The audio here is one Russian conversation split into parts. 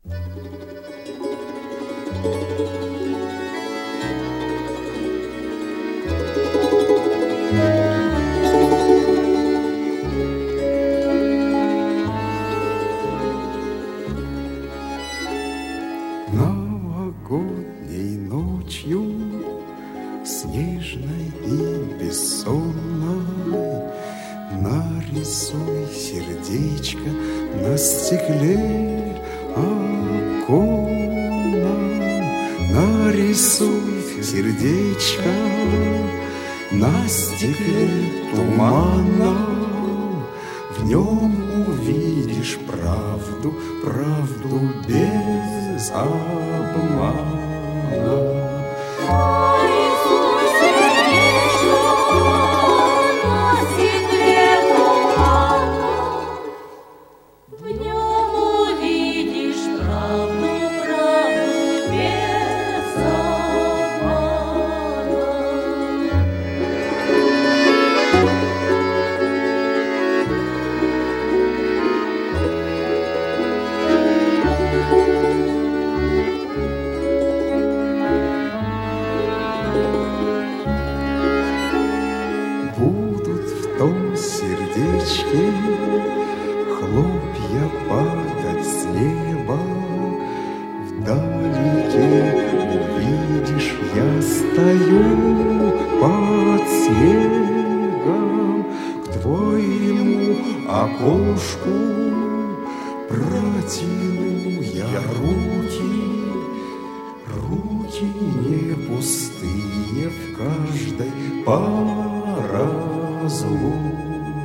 Новогодней ночью, снежной и бессонной, нарисуй сердечко на стекле оконном. Нарисуй сердечко на стекле туманном. В нем увидишь правду, правду без обмана. Сердечки, хлопья падать с неба. Вдалеке увидишь, я стою под снегом. К твоему окошку протяну я руки. Руки не пустые в каждой по разлуке.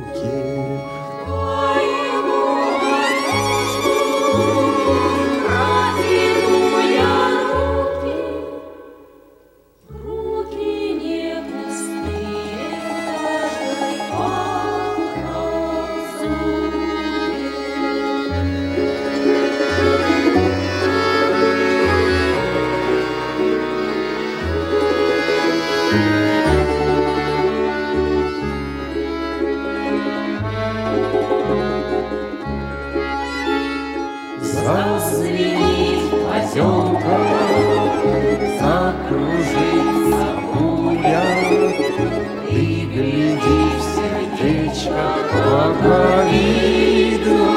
Зазвенит поземка, закружится буря. Ты гляди в сердечко, благовидно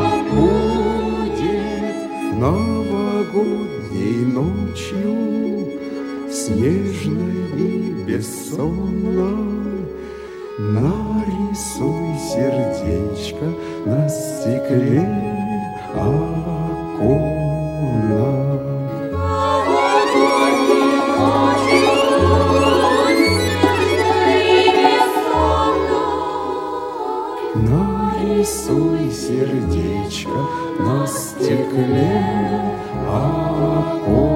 будет. Новогодней ночью, снежной и бессонной, нарисуй сердечко на стекле оконном. Нарисуй сердечко на стекле оконном.